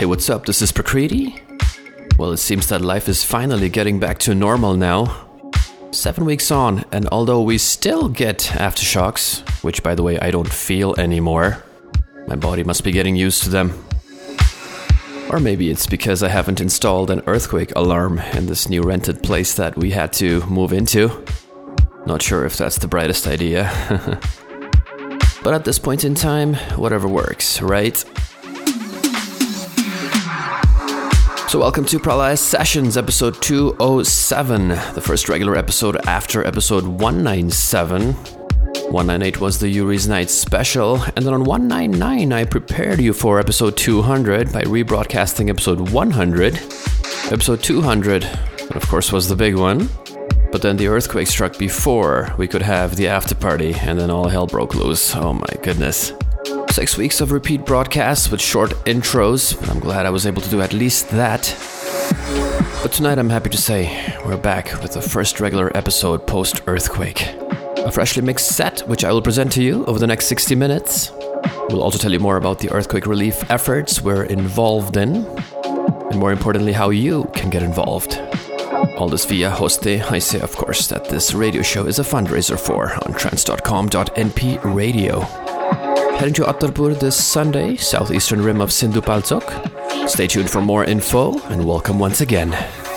Hey, what's up? This is Prakriti. Well, it seems that life is finally getting back to normal now. 7 weeks on, and although we still get aftershocks, which by the way I don't feel anymore, my body must be getting used to them. Or maybe it's because I haven't installed an earthquake alarm in this new rented place that we had to move into. Not sure if that's the brightest idea. But at this point in time, whatever works, right? So welcome to Pralaya Sessions, episode 207, the first regular episode after episode 197. 198 was the Yuri's Night special, and then on 199 I prepared you for episode 200 by rebroadcasting episode 100. Episode 200, of course, was the big one, but then the earthquake struck before we could have the after party, and then all hell broke loose. Oh my goodness. 6 weeks of repeat broadcasts with short intros, but I'm glad I was able to do at least that. But tonight I'm happy to say we're back with the first regular episode post-earthquake. A freshly mixed set, which I will present to you over the next 60 minutes. We'll also tell you more about the earthquake relief efforts we're involved in, and more importantly, how you can get involved. All this via Hoste. I say, of course, that this radio show is a fundraiser for on trans.com.np radio. Heading to Attarpur this Sunday, southeastern rim of Sindhu Palchok. Stay tuned for more info, and welcome once again.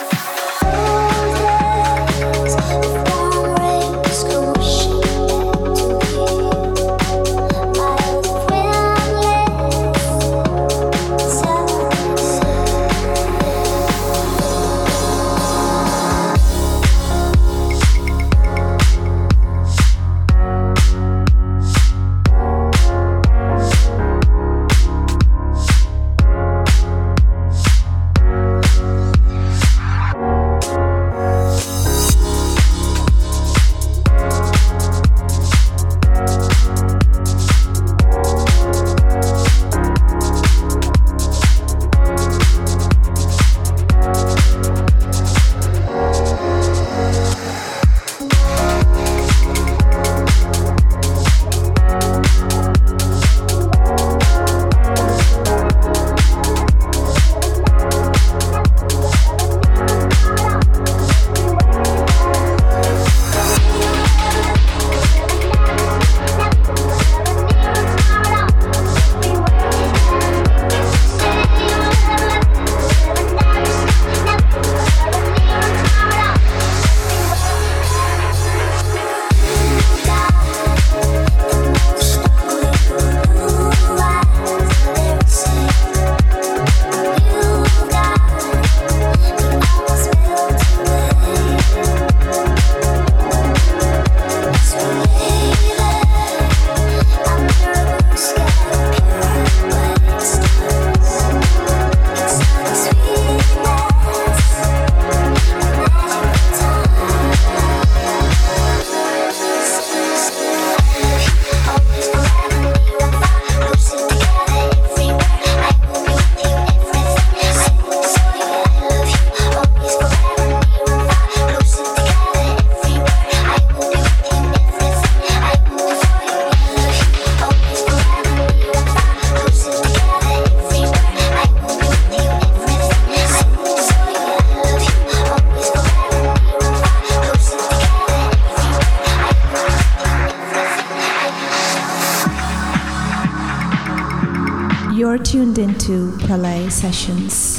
You're tuned into Pralaya Sessions.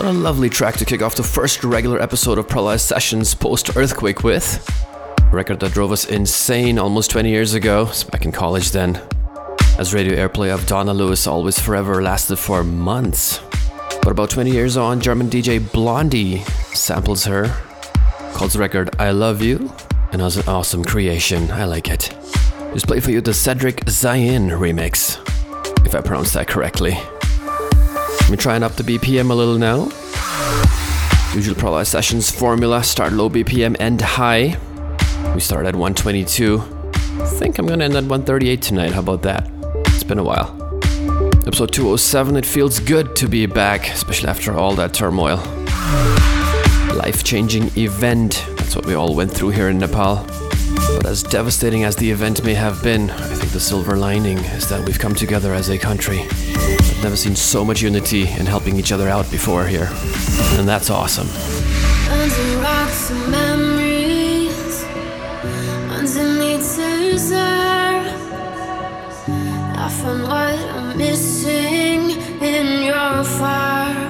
What a lovely track to kick off the first regular episode of Paralyzed Sessions post-earthquake with. A record that drove us insane almost 20 years ago. It's back in college then. As radio airplay of Donna Lewis Always Forever lasted for months. But about 20 years on, German DJ Blondie samples her. Calls the record I Love You, and was an awesome creation. I like it. Just play for you the Cedric Zayn remix, if I pronounced that correctly. Let me try and up the BPM a little now. Usual Paralyzed Sessions formula: start low BPM, end high. We started at 122. I think I'm gonna end at 138 tonight. How about that? It's been a while. Episode 207. It feels good to be back, especially after all that turmoil. Life-changing event. That's what we all went through here in Nepal. But as devastating as the event may have been, I think the silver lining is that we've come together as a country. I've never seen so much unity and helping each other out before here. And that's awesome. Under rocks and memories, underneath desert, I found what I'm missing in your fire.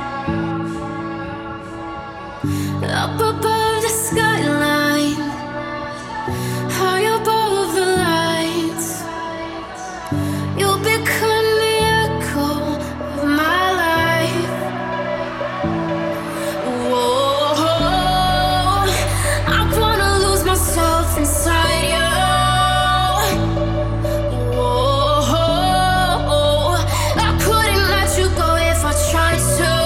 Up above the skyline, high above the lights, you'll become the echo of my life. Whoa, I wanna lose myself inside you. Whoa, I couldn't let you go if I tried to.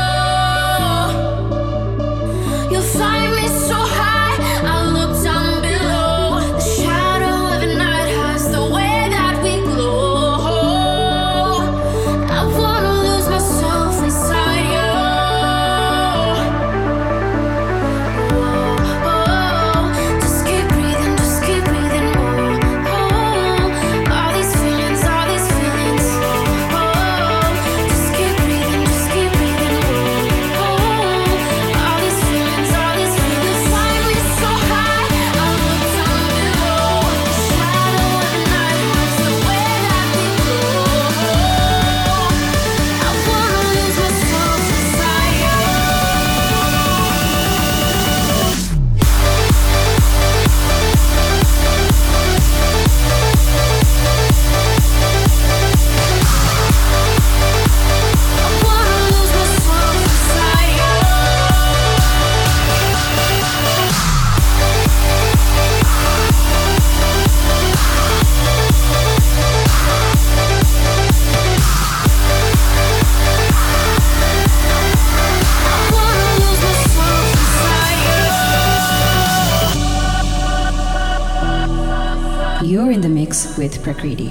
You'll find me so high, I look down below. The shadow of a night has the way that we glow. I wanna lose myself inside you. Whoa, just keep breathing, just keep breathing. Whoa, all these feelings, all these feelings. Whoa, just keep breathing, just keep breathing. Whoa, all these feelings, all these feelings. You find me so high, I look down below. The shadow of the night has the way that we glow. I wanna lose myself inside you. I wanna lose myself inside you. I wanna lose myself inside you. You're in the mix with Prakriti.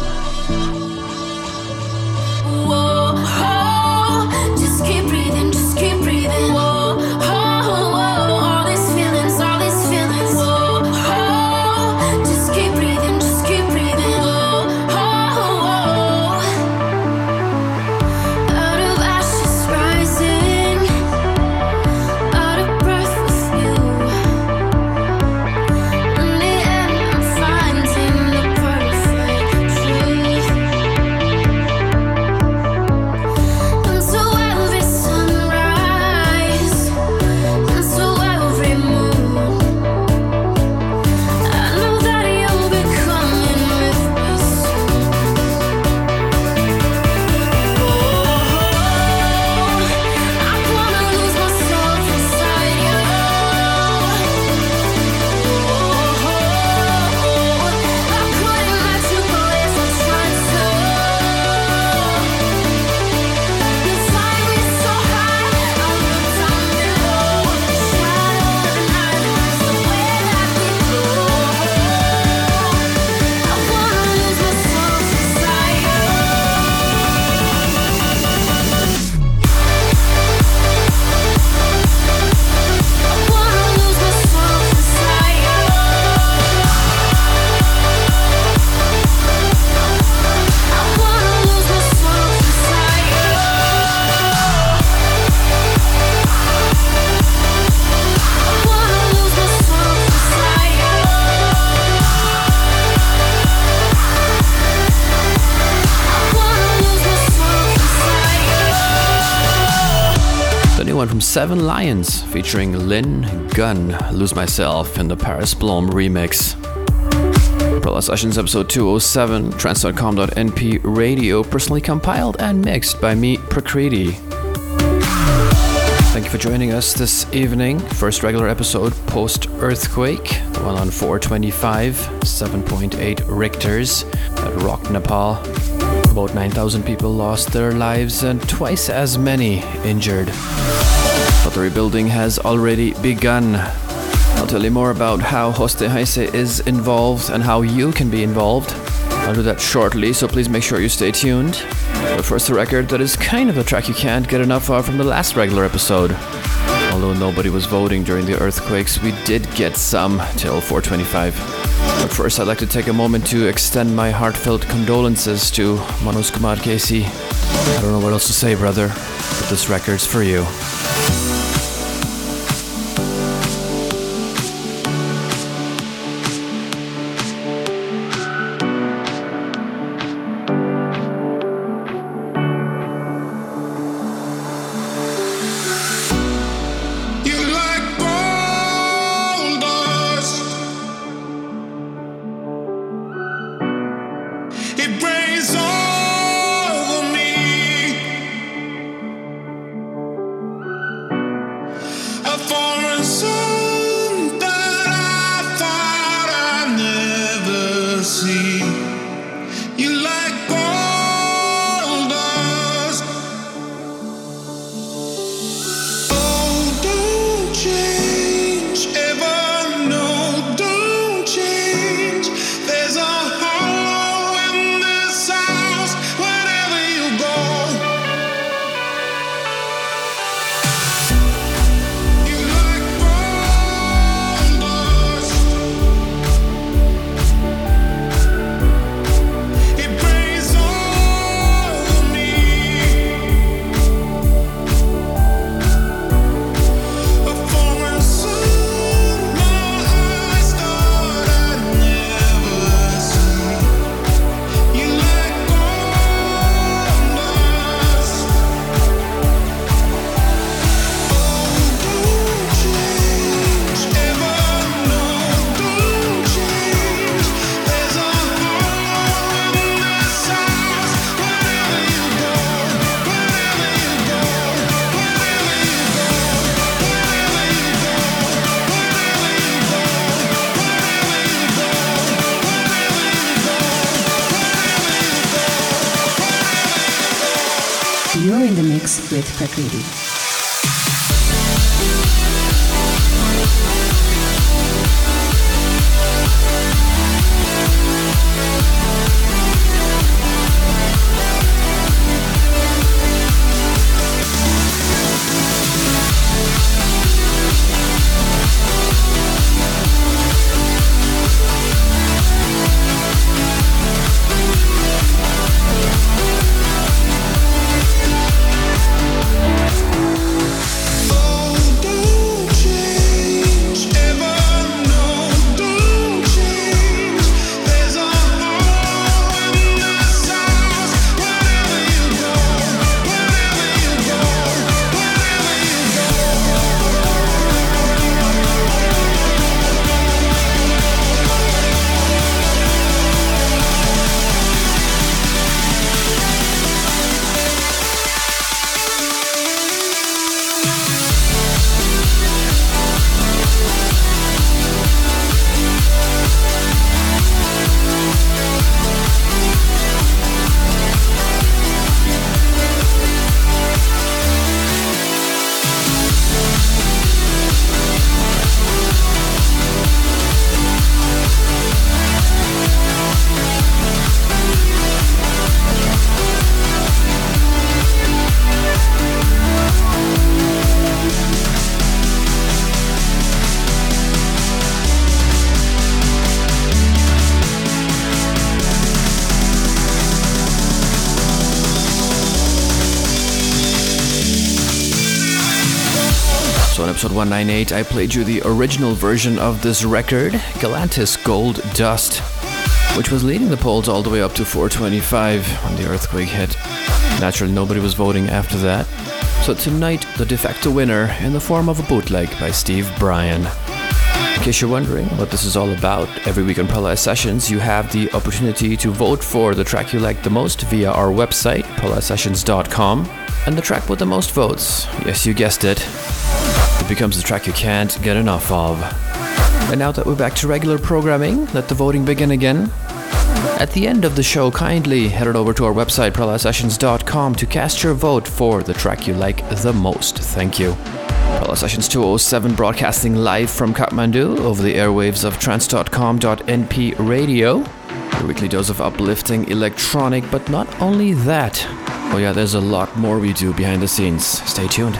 Whoa, just keep breathing, just keep breathing. Whoa, all these feelings, all these feelings. Whoa, just keep breathing, just keep breathing. Whoa, out of ashes rising, out of breath with you. In the end, I'm finding the perfect one from Seven Lions featuring Lynn Gunn, Lose Myself in the Paris Blom remix. Prala Sessions episode 207, trance.com.np radio, personally compiled and mixed by me, Prakriti. Thank you for joining us this evening. First regular episode post-earthquake, the one on 425, 7.8 Richters that rocked Nepal. About 9,000 people lost their lives and twice as many injured. But the rebuilding has already begun. I'll tell you more about how Hoste Heise is involved and how you can be involved. I'll do that shortly, so please make sure you stay tuned. But first, a record that is kind of a track you can't get enough of from the last regular episode. Although nobody was voting during the earthquakes, we did get some till 425. But first, I'd like to take a moment to extend my heartfelt condolences to Manoj Kumar Kesi. I don't know what else to say, brother, but this record's for you. You're in the mix with Prakriti. So on episode 198, I played you the original version of this record, Galantis Gold Dust, which was leading the polls all the way up to 425 when the earthquake hit. Naturally, nobody was voting after that, So tonight, the de facto winner in the form of a bootleg by Steve Bryan. In case you're wondering what this is all about, every week on Prolize Sessions, you have the opportunity to vote for the track you like the most via our website, prolizesessions.com. And the track with the most votes, yes, you guessed it, it becomes the track you can't get enough of. And now that we're back to regular programming, let the voting begin again. At the end of the show, kindly head over to our website, prolizesessions.com, to cast your vote for the track you like the most. Thank you. Prolize Sessions 207 broadcasting live from Kathmandu over the airwaves of trance.com.np radio. Your weekly dose of uplifting electronic, but not only that. Oh yeah, there's a lot more we do behind the scenes. Stay tuned.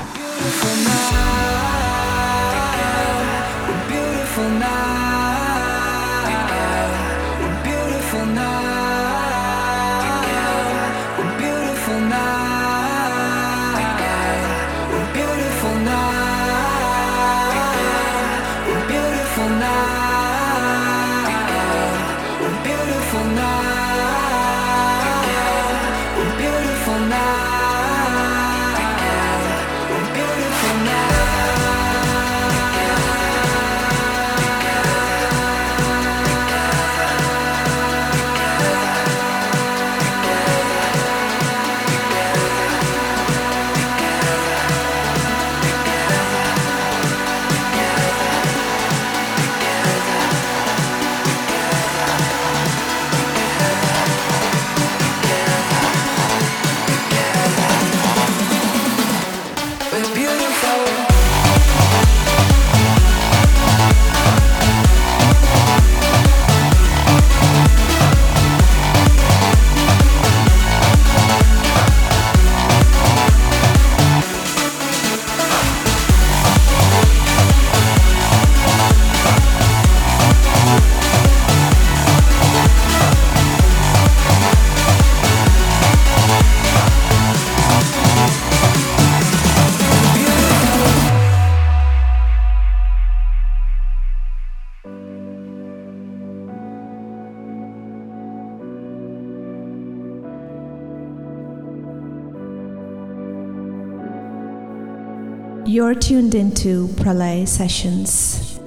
You're tuned into Prolize Sessions.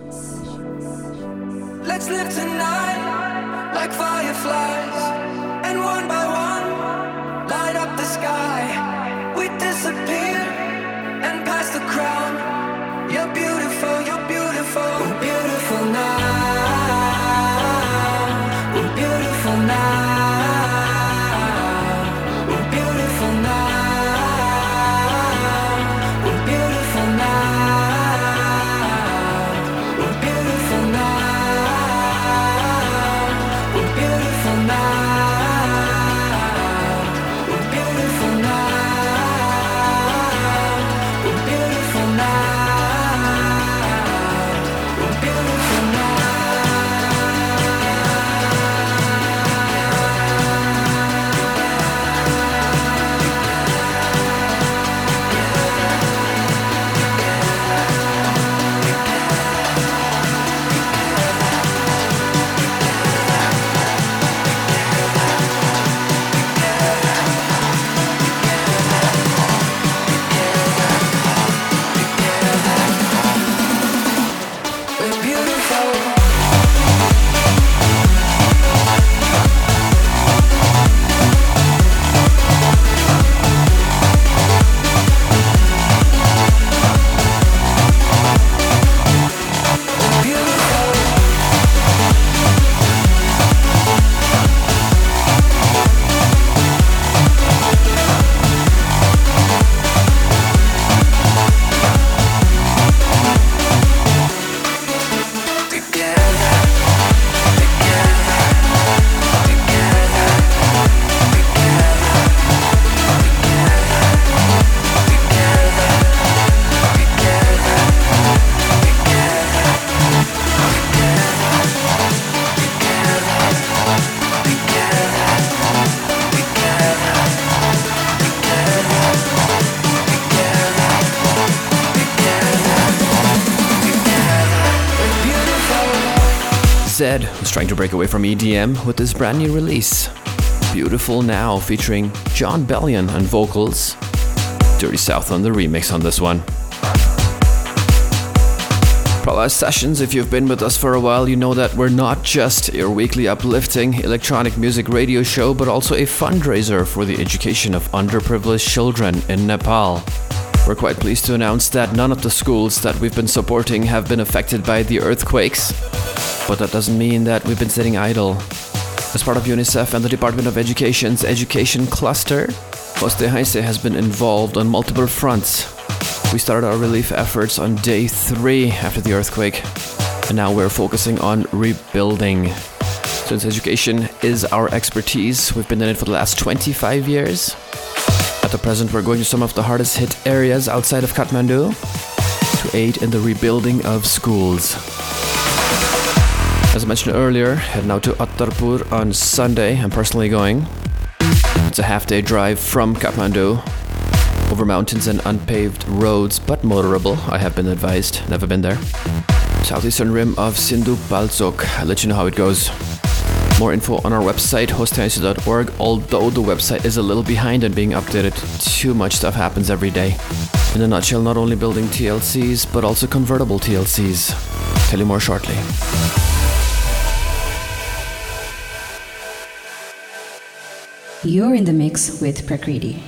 Let's live tonight like fireflies, and one by one light up the sky. We disappear and pass the crown. You're beautiful, you're beautiful. We're beautiful now. We're beautiful now. We're beautiful now. Zed was trying to break away from EDM with this brand new release, Beautiful Now, featuring John Bellion on vocals. Dirty South on the remix on this one. Pralaya Sessions, if you've been with us for a while, you know that we're not just your weekly uplifting electronic music radio show, but also a fundraiser for the education of underprivileged children in Nepal. We're quite pleased to announce that none of the schools that we've been supporting have been affected by the earthquakes, but that doesn't mean that we've been sitting idle. As part of UNICEF and the Department of Education's education cluster, Hoste Heise has been involved on multiple fronts. We started our relief efforts on day 3 after the earthquake, and now we're focusing on rebuilding. Since education is our expertise, we've been in it for the last 25 years. At the present, we're going to some of the hardest hit areas outside of Kathmandu to aid in the rebuilding of schools. As I mentioned earlier, heading out to Attarpur on Sunday. I'm personally going. It's a half-day drive from Kathmandu, over mountains and unpaved roads, but motorable, I have been advised. Never been there. Southeastern rim of Sindhu Balchok. I'll let you know how it goes. More info on our website, hosteheise.org, although the website is a little behind and being updated. Too much stuff happens every day. In a nutshell, not only building TLCs, but also convertible TLCs. Tell you more shortly. You're in the mix with Prakriti.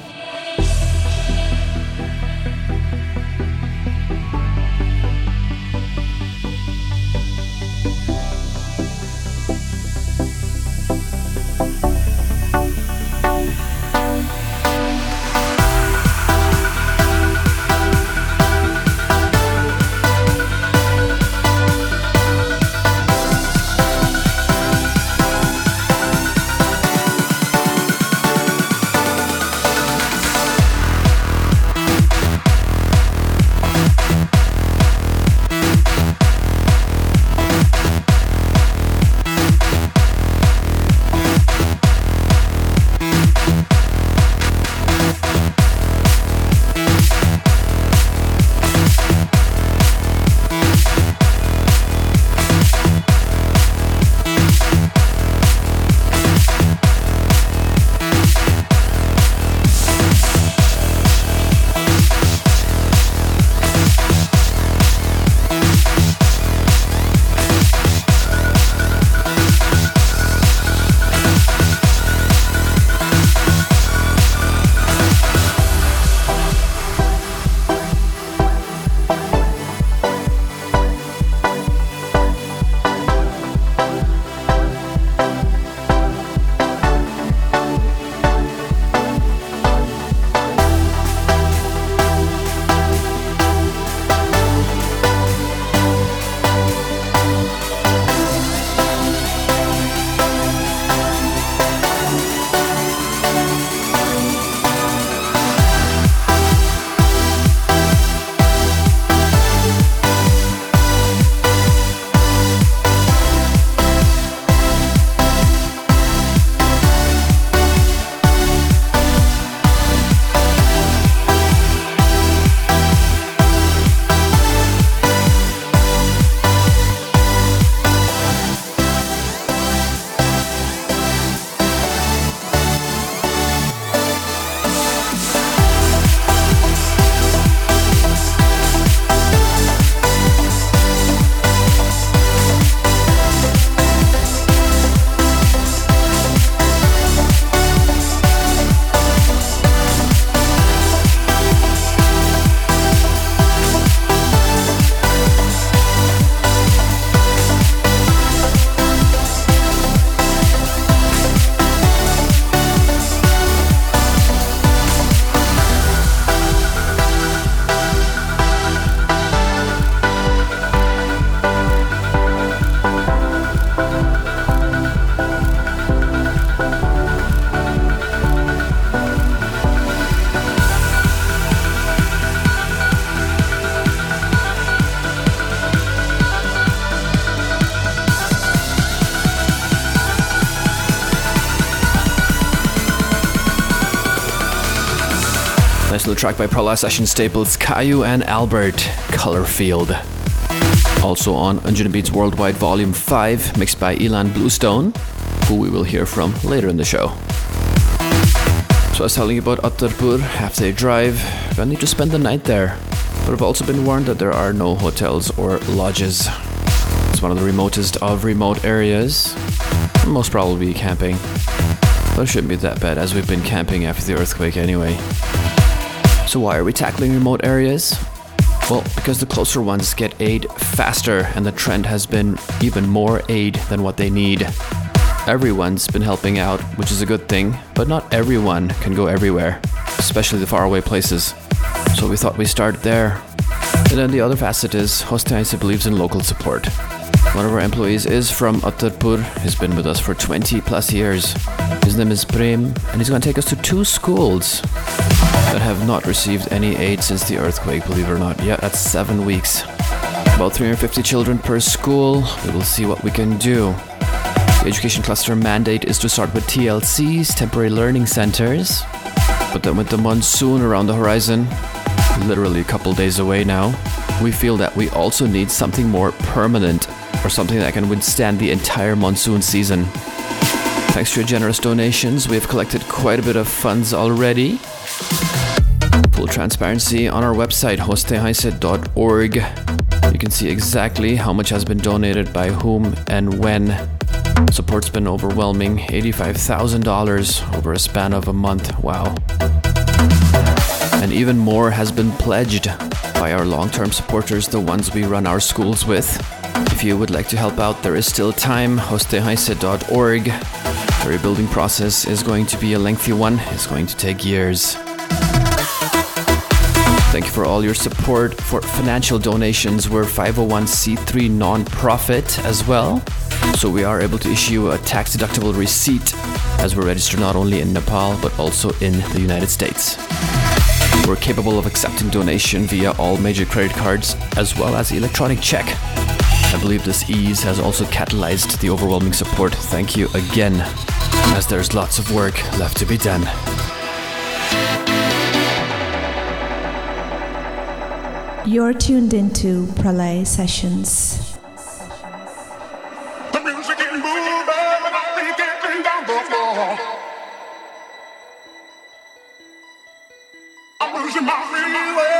Nice little track by Pralaya Session staples Caillou and Albert, Color Field. Also on Anjuna Beats Worldwide Volume 5, mixed by Elan Bluestone, who we will hear from later in the show. So I was telling you about Attarpur, half-day drive. gonna need to spend the night there. But I've also been warned that there are no hotels or lodges. It's one of the remotest of remote areas. Most probably camping. But it shouldn't be that bad, as we've been camping after the earthquake anyway. So why are we tackling remote areas? Well, because the closer ones get aid faster, and the trend has been even more aid than what they need. Everyone's been helping out, which is a good thing, but not everyone can go everywhere, especially the faraway places. So we thought we'd start there. And then the other facet is Hoste believes in local support. One of our employees is from Uttarpur. He's been with us for 20 plus years. His name is Prem, and he's going to take us to 2 schools that have not received any aid since the earthquake, believe it or not. Yeah, that's 7 weeks. About 350 children per school. We will see what we can do. The education cluster mandate is to start with TLCs, temporary learning centers. But then with the monsoon around the horizon, literally a couple days away now, we feel that we also need something more permanent, or something that can withstand the entire monsoon season. Thanks to your generous donations, we have collected quite a bit of funds already. Full transparency on our website, hosteheise.org. You can see exactly how much has been donated by whom and when. Support's been overwhelming, $85,000 over a span of a month. Wow. And even more has been pledged by our long-term supporters, the ones we run our schools with. If you would like to help out, there is still time, hosteheise.org. The rebuilding process is going to be a lengthy one. It's going to take years. Thank you for all your support. For financial donations, we're 501c3 non-profit as well. So we are able to issue a tax-deductible receipt, as we're registered not only in Nepal, but also in the United States. We're capable of accepting donation via all major credit cards, as well as electronic check. I believe this ease has also catalyzed the overwhelming support. Thank you again, as there's lots of work left to be done. You're tuned into Pralay Sessions. The music is moving and I be getting down the floor. I'm losing my free way.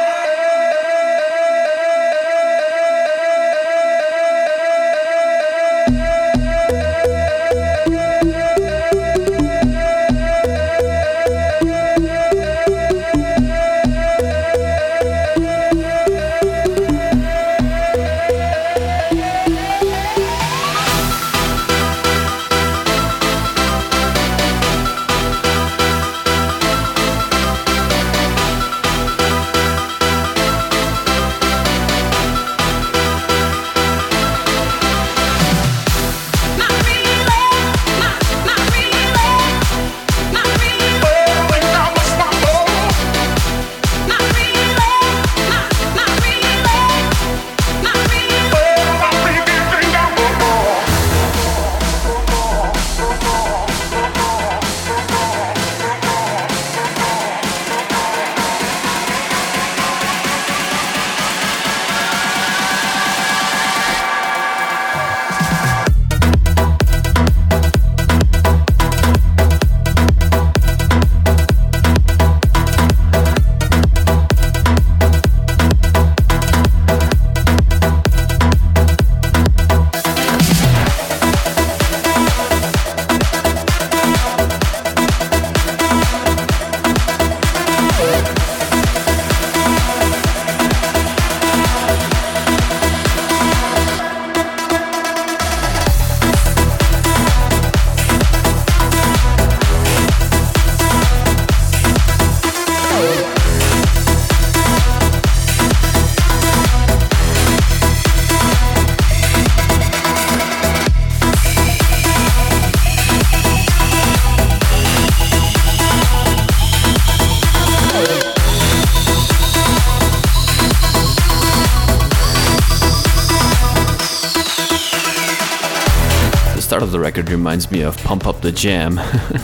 Start of the record reminds me of Pump Up the Jam.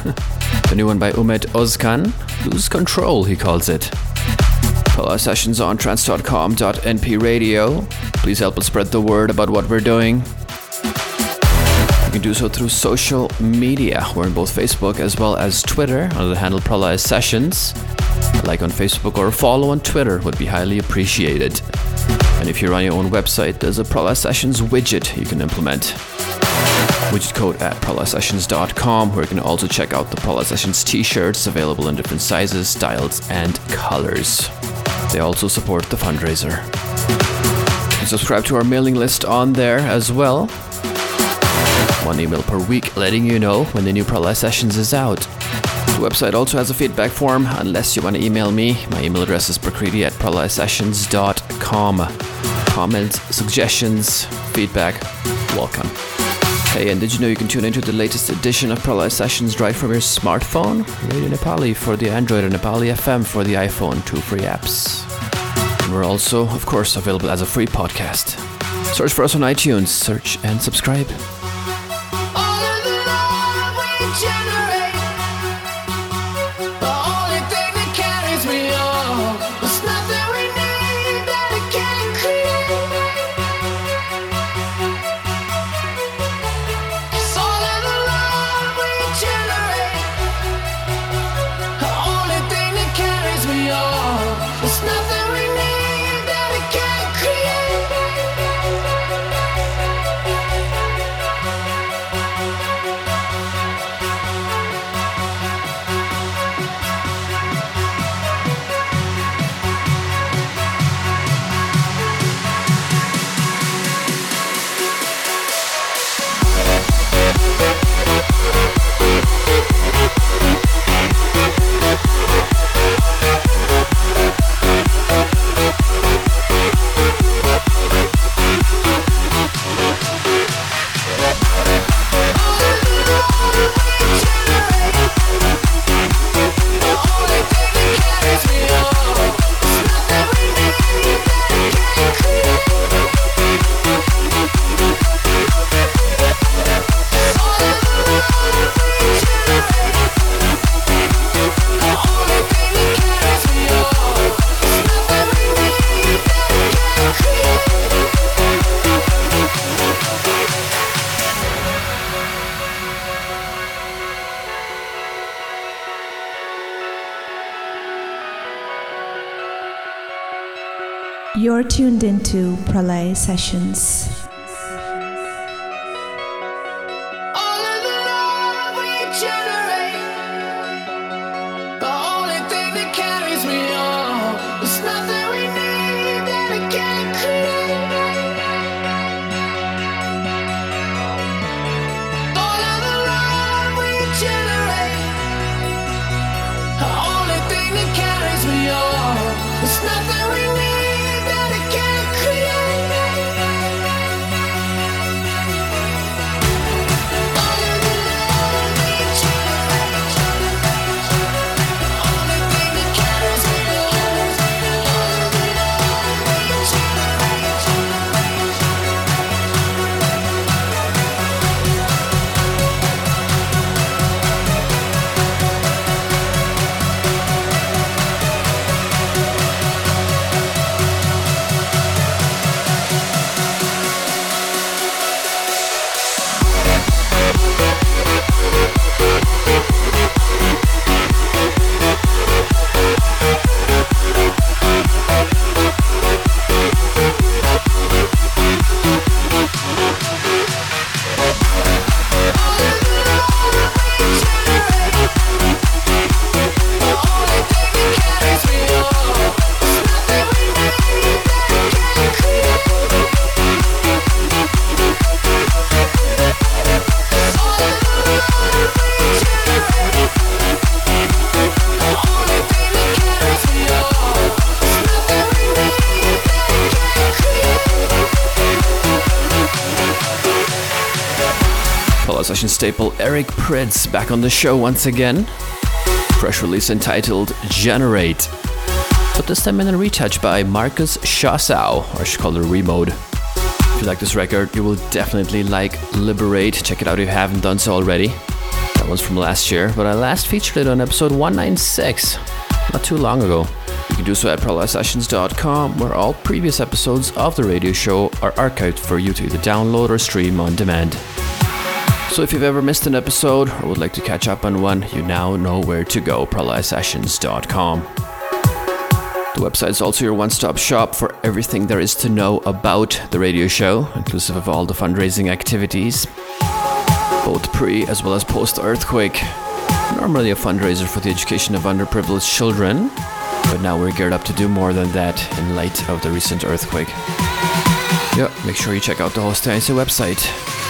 The new one by Umet Ozkan, Lose Control he calls it. Follow our sessions on trance.com.np radio. Please help us spread the word about what we're doing. You can do so through social media. We're on both Facebook as well as Twitter under the handle Pralay Sessions. A like on Facebook or a follow on Twitter would be highly appreciated. And if you run your own website, there's a Pralaya Sessions widget you can implement. Widget code at pralayasessions.com, where you can also check out the Pralaya Sessions t-shirts available in different sizes, styles, and colors. They also support the fundraiser. You can subscribe to our mailing list on there as well. 1 email per week letting you know when the new Pralaya Sessions is out. The website also has a feedback form, unless you want to email me. My email address is prakriti@pralayasessions.com. Comments, suggestions, feedback, welcome. Hey, and did you know you can tune into the latest edition of Pralaya Sessions right from your smartphone? Radio Nepali for the Android and Nepali FM for the iPhone, 2 free apps. And we're also, of course, available as a free podcast. Search for us on iTunes, search and subscribe. All of the love we generate, the only thing that carries me on. There's nothing we need that it can't create. It's all of the love we generate, the only thing that carries me on. There's nothing we need that it can't create. You're tuned into Pralaya Sessions. All of the love we generate, the only thing that carries me on. There's nothing we need that it can't create. All of the love we generate, the only thing that carries me on. There's nothing we need that it can't create. All of the love we generate, only thing that carries me on. All of the love we generate. Pralaya Sessions staple Eric Prydz back on the show once again. Fresh release entitled Generate, but this time in a retouch by Marcus Schossow, or I should call it a remode. If you like this record, you will definitely like Liberate. Check it out if you haven't done so already. That one's from last year, but I last featured it on episode 196, not too long ago. You can do so at pralayasessions.com, where all previous episodes of the radio show are archived for you to either download or stream on demand. So if you've ever missed an episode or would like to catch up on one, you now know where to go, pralayasessions.com. The website is also your one-stop shop for everything there is to know about the radio show, inclusive of all the fundraising activities, both pre as well as post-earthquake. Normally a fundraiser for the education of underprivileged children, but now we're geared up to do more than that in light of the recent earthquake. Yeah, make sure you check out the Hostia Einstein website.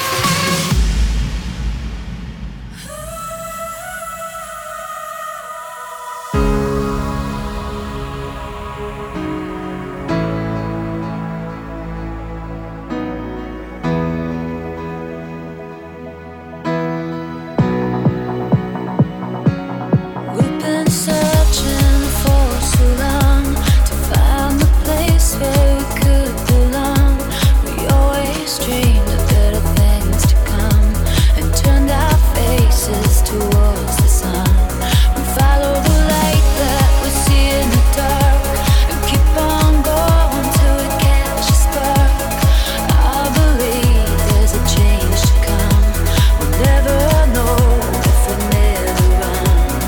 We've been searching for so long to find the place where we could belong. We always dreamed of better things to come and turned our faces towards the sun. We follow the light that we see in the dark and keep on going till we catch a spark. I believe there's a change to come. We'll never know if we never run.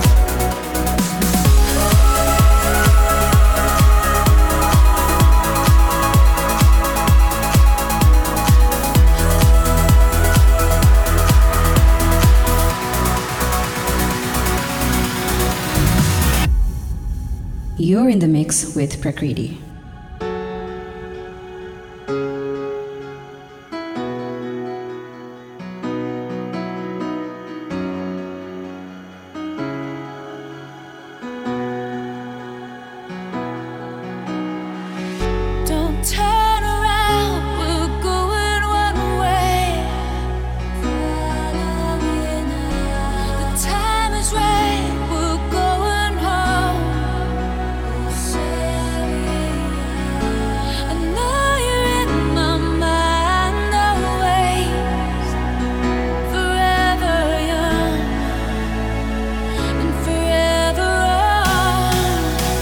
You're in the mix with Prakriti. Don't turn around, we're going one way. Follow me now. The time is right, we're going home. I know you're in my mind always. Forever young and forever on.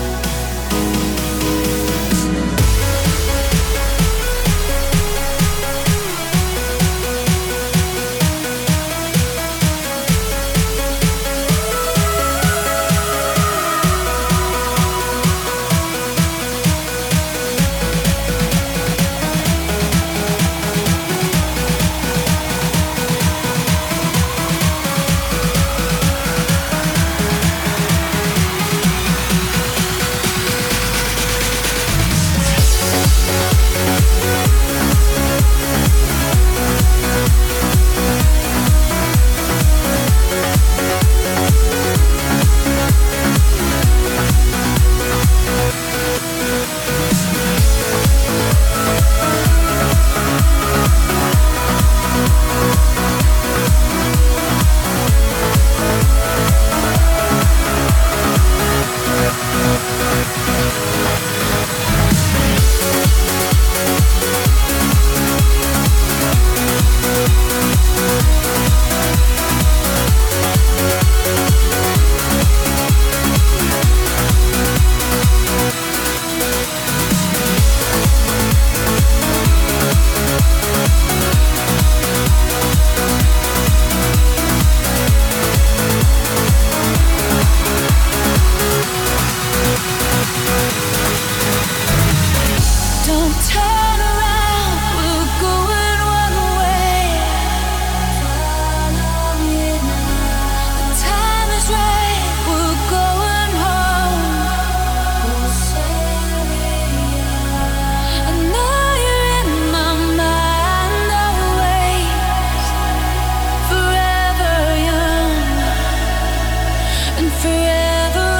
Don't turn around, we're going one way. Follow me now. The time is right, we're going home. I know you're in my mind always. Forever young and forever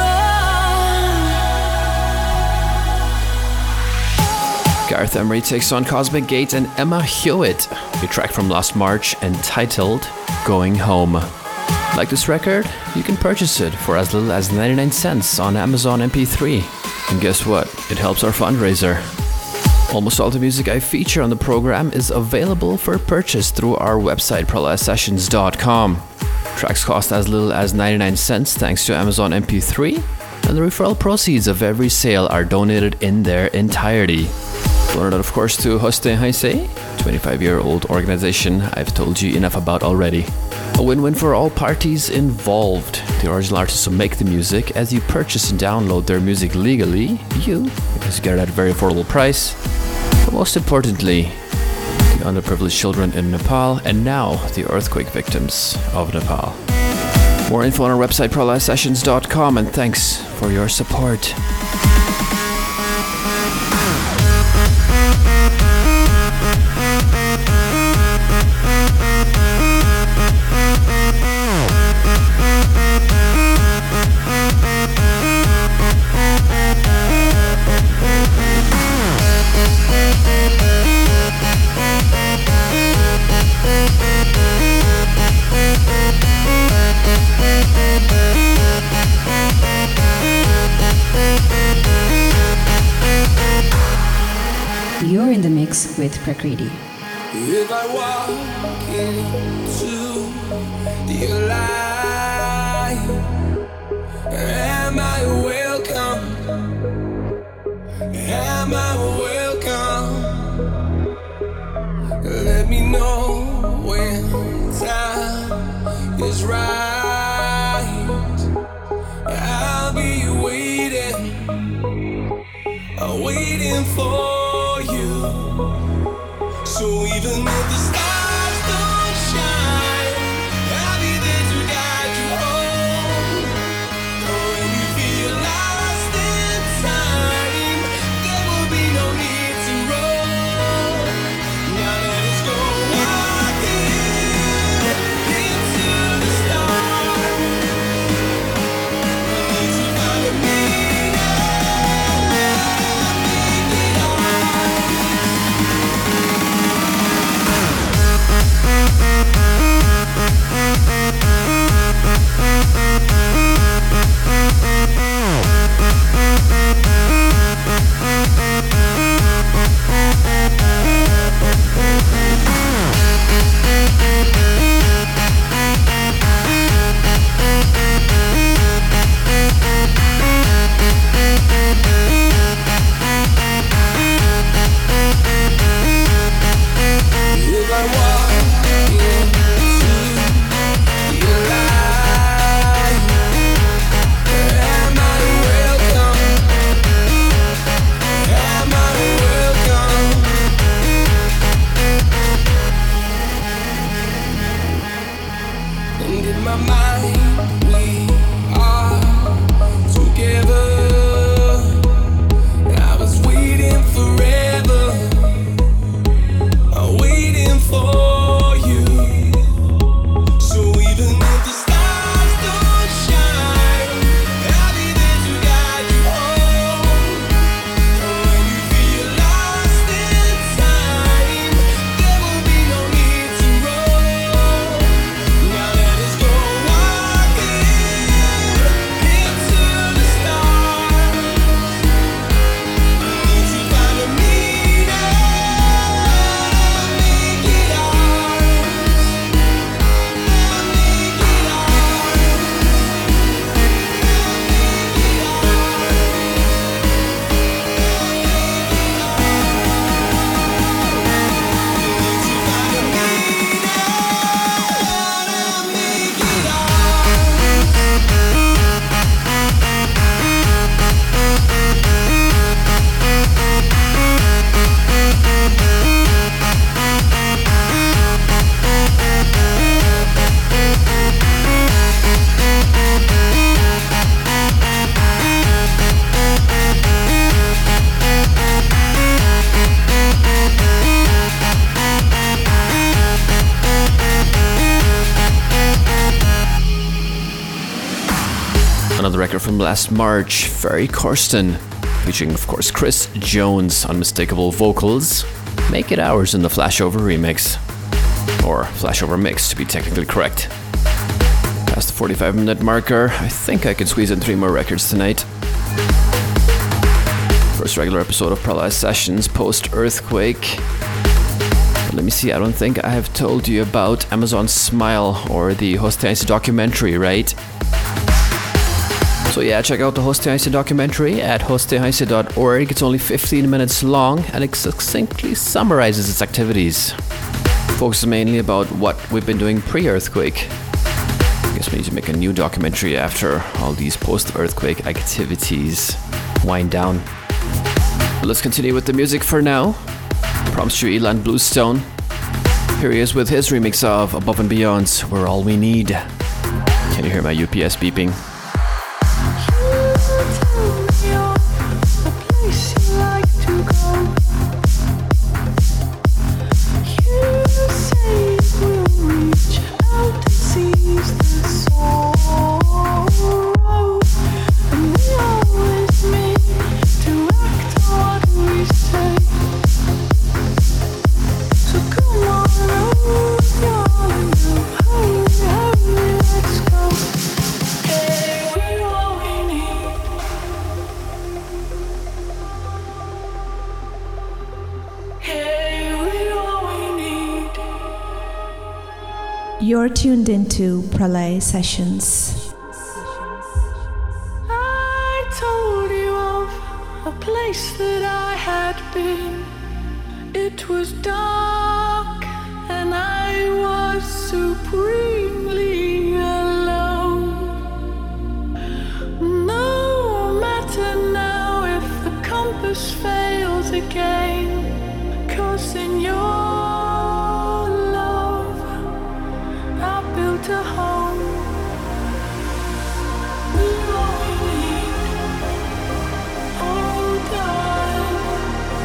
on. Gareth Emery takes on Cosmic Gate and Emma Hewitt, a track from last March entitled Going Home. Like this record? You can purchase it for as little as 99 cents on Amazon MP3. And guess what? It helps our fundraiser. Almost all the music I feature on the program is available for purchase through our website, PralyaSessions.com. Tracks cost as little as 99 cents thanks to Amazon MP3, and the referral proceeds of every sale are donated in their entirety. Donate, of course, to Hostia Einstein, 25-year-old organization I've told you enough about already. A win-win for all parties involved. The original artists who make the music, as you purchase and download their music legally, because you get it at a very affordable price. But most importantly, the underprivileged children in Nepal, and now the earthquake victims of Nepal. More info on our website, ParalyzedSessions.com, and thanks for your support. You're in the mix with Prakriti. If I walk into your light, am I welcome? Am I welcome? Let me know when time is right. I'll be waiting for you. So even if the stars don't shine, I'll be there to guide you home. When you feel lost in time, there will be no need to roam. Now let us go walking into the stars. We need to find a meaning. Another record from last March, Ferry Corsten, featuring of course Chris Jones, unmistakable vocals. Make It Ours in the Flashover remix. Or Flashover mix to be technically correct. Past the 45-minute marker, I think I can squeeze in 3 more records tonight. First regular episode of Paralyzed Sessions post-earthquake. But let me see, I don't think I have told you about Amazon Smile or the Hostyaisi documentary, right? So yeah, check out the Hostyaisi documentary at hostyaisi.org. It's only 15 minutes long and it succinctly summarizes its activities. Focuses mainly about what we've been doing pre-earthquake. guess we need to make a new documentary after all these post-earthquake activities wind down. But let's continue with the music for now. Promise you Elan Bluestone. Here he is with his remix of Above and Beyond's We're All We Need. Can you hear my UPS beeping? You're tuned into Pralay Sessions. I told you of a place that I had been. It was dark and I was supremely alone. No matter now if the compass fails again, 'cause in your to home. We're all we need. Oh, darling.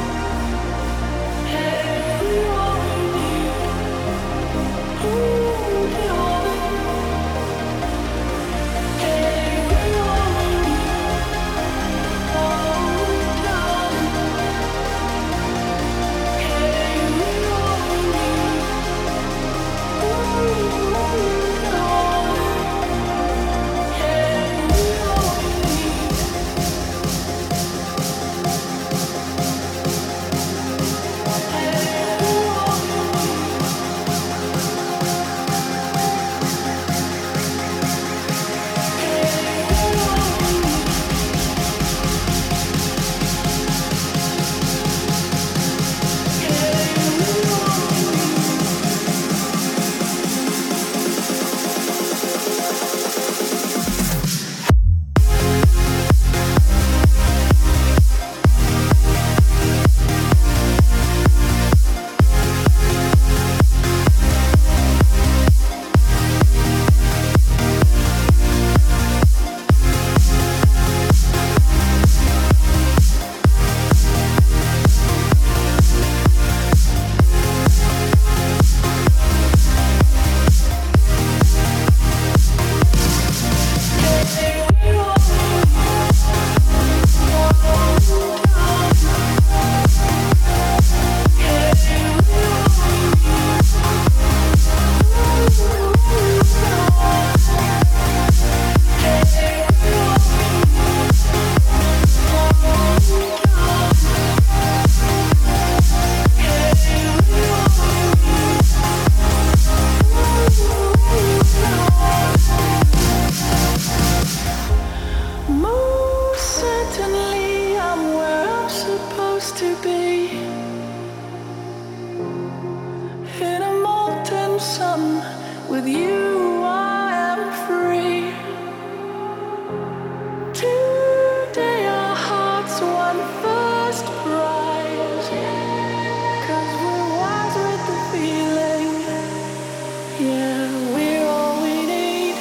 Hey, we're all we need. Oh, darling. Hey, we're all we need. Oh, darling. Hey, we're all we need. Oh, with you I am free. Today our hearts won first prize, 'cause we're wise with the feeling. Yeah, we're all we need.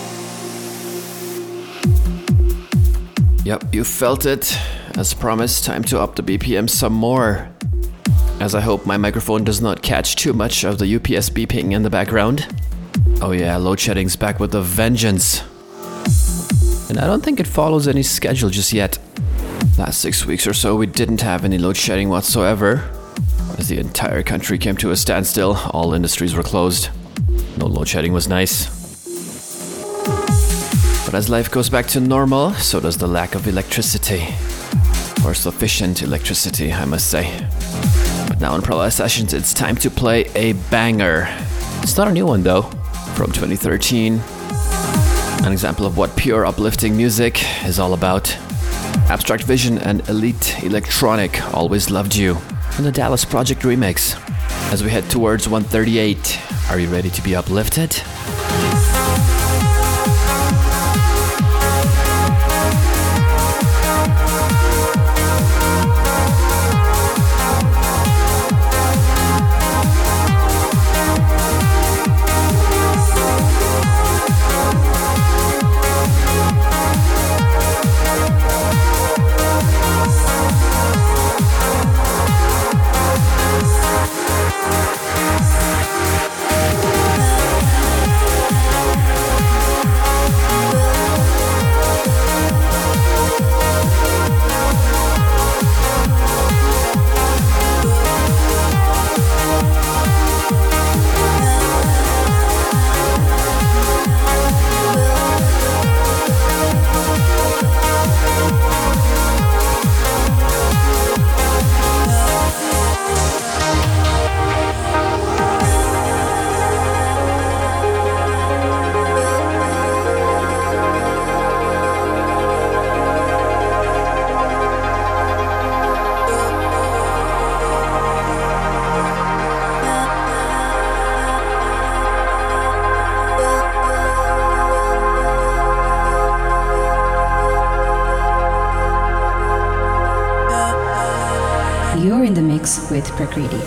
Yep, you felt it. As promised, time to up the BPM some more. As I hope my microphone does not catch too much of the UPS beeping in the background. Oh yeah, load shedding's back with a vengeance. And I don't think it follows any schedule just yet. Last 6 weeks or so we didn't have any load shedding whatsoever. As the entire country came to a standstill, all industries were closed. No load shedding was nice. But as life goes back to normal, so does the lack of electricity. Or sufficient electricity, I must say. But now in Pralay Sessions, it's time to play a banger. It's not a new one though, from 2013. An example of what pure uplifting music is all about. Abstract Vision and Elite Electronic, Always Loved You, and the Dallas Project remix. As we head towards 138, are you ready to be uplifted? You're in the mix with Prakriti.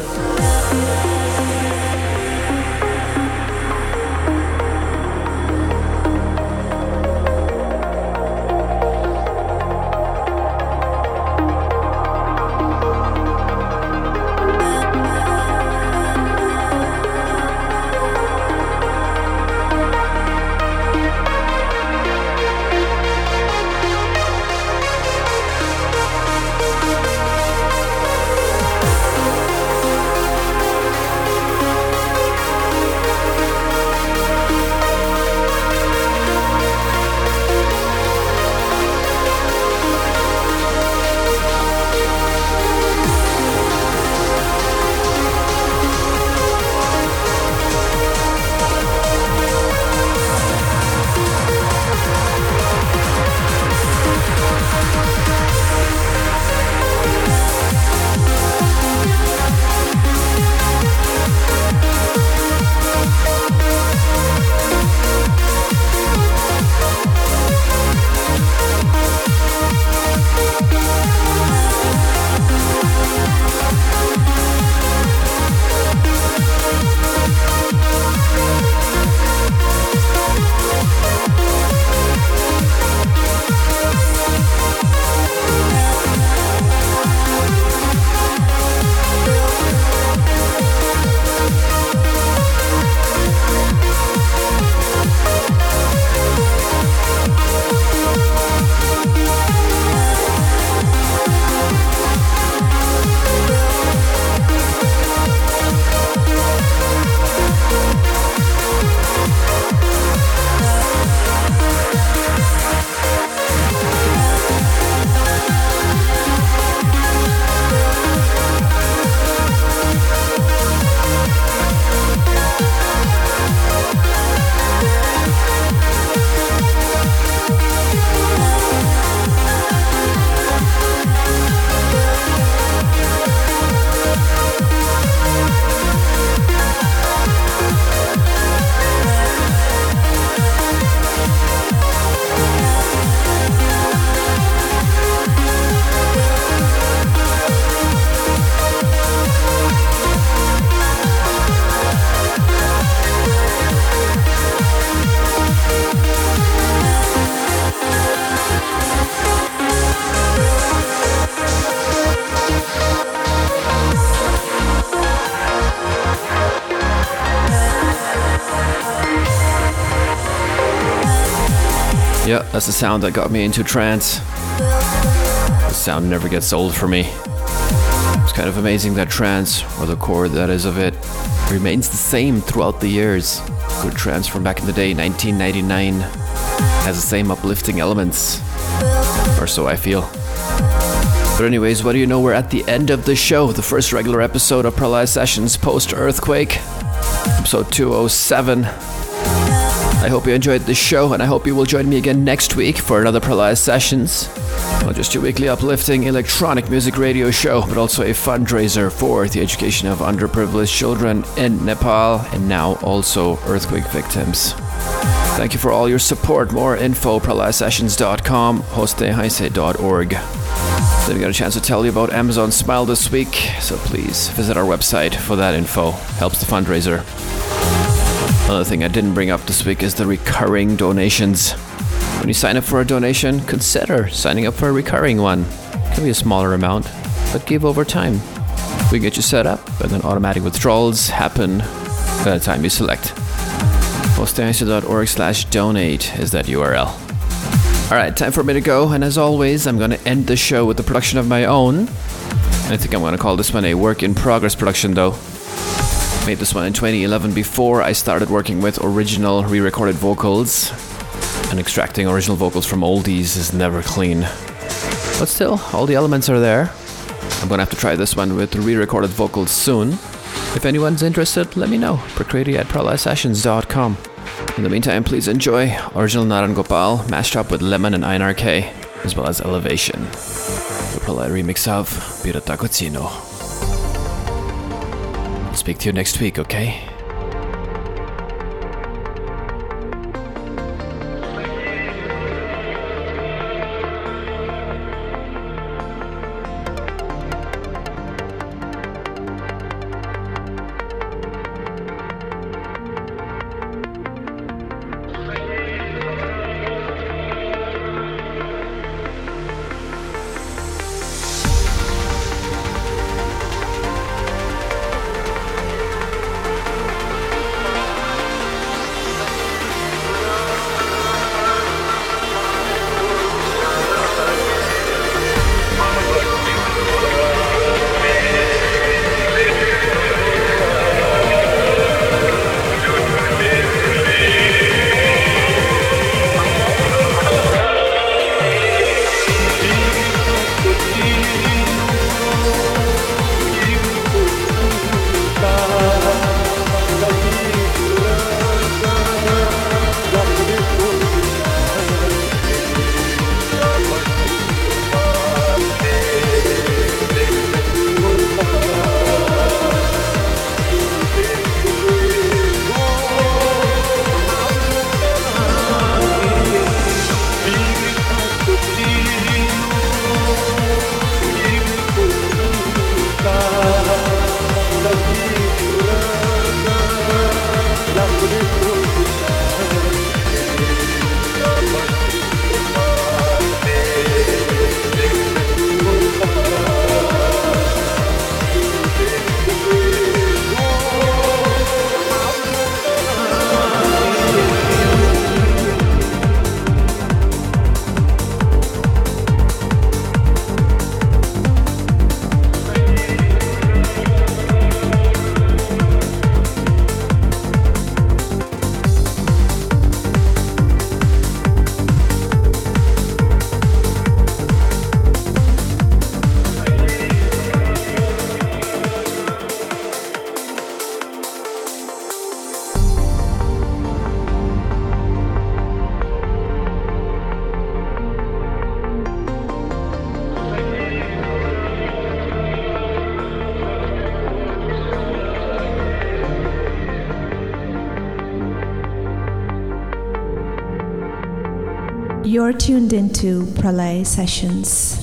Yeah, that's the sound that got me into trance. The sound never gets old for me. It's kind of amazing that trance, or the core that is of it, remains the same throughout the years. Good trance from back in the day, 1999, has the same uplifting elements. Or so I feel. But anyways, what do you know, we're at the end of the show, the first regular episode of Pralaya Sessions post-earthquake, episode 207. I hope you enjoyed the show, and I hope you will join me again next week for another Pralaya Sessions. Not just your weekly uplifting electronic music radio show, but also a fundraiser for the education of underprivileged children in Nepal, and now also earthquake victims. Thank you for all your support. More info, pralayasessions.com, hostehaise.org. Didn't get a chance to tell you about Amazon Smile this week, so please visit our website for that info. Helps the fundraiser. Another thing I didn't bring up this week is the recurring donations. When you sign up for a donation, consider signing up for a recurring one. It can be a smaller amount, but give over time. We get you set up, and then automatic withdrawals happen by the time you select. hostehaise.org/donate is that URL. Alright, time for me to go, and as always, I'm going to end the show with a production of my own. I think I'm going to call this one a work-in-progress production, though. Made this one in 2011 before I started working with original re-recorded vocals. And extracting original vocals from oldies is never clean. But still, all the elements are there. I'm gonna have to try this one with re-recorded vocals soon. If anyone's interested, let me know. prakriti@pralayasessions.com. In the meantime, please enjoy original Naran Gopal mashed up with Lemon and INRK, as well as Elevation. The Pralaya remix of Pirata Cozzino. I'll speak to you next week, okay? You're tuned into Pralay Sessions.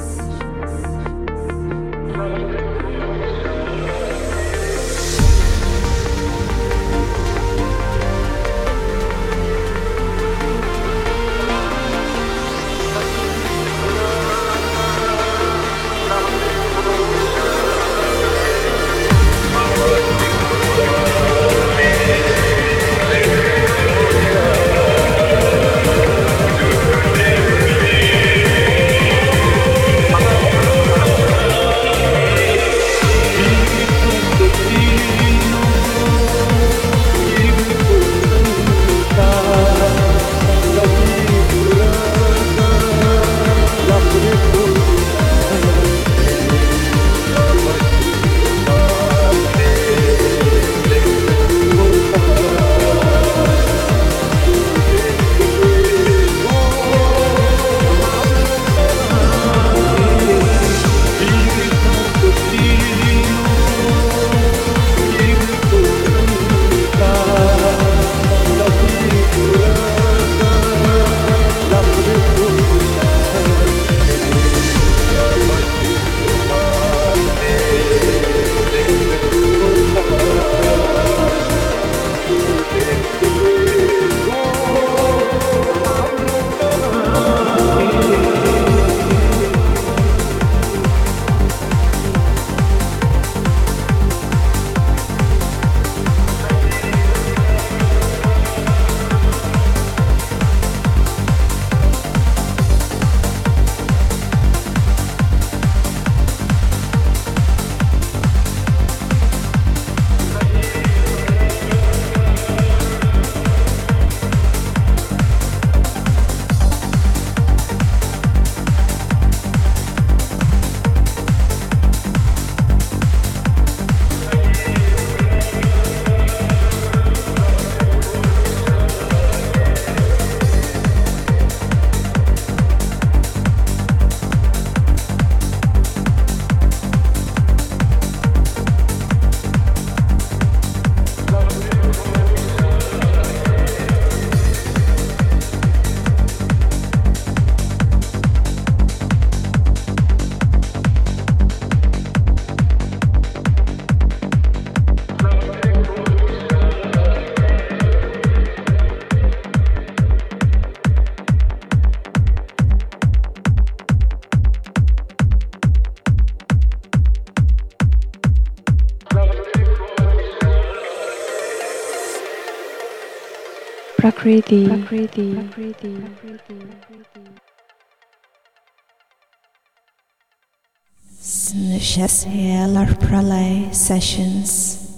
Prakriti. Snshasyalar Pralay Sessions.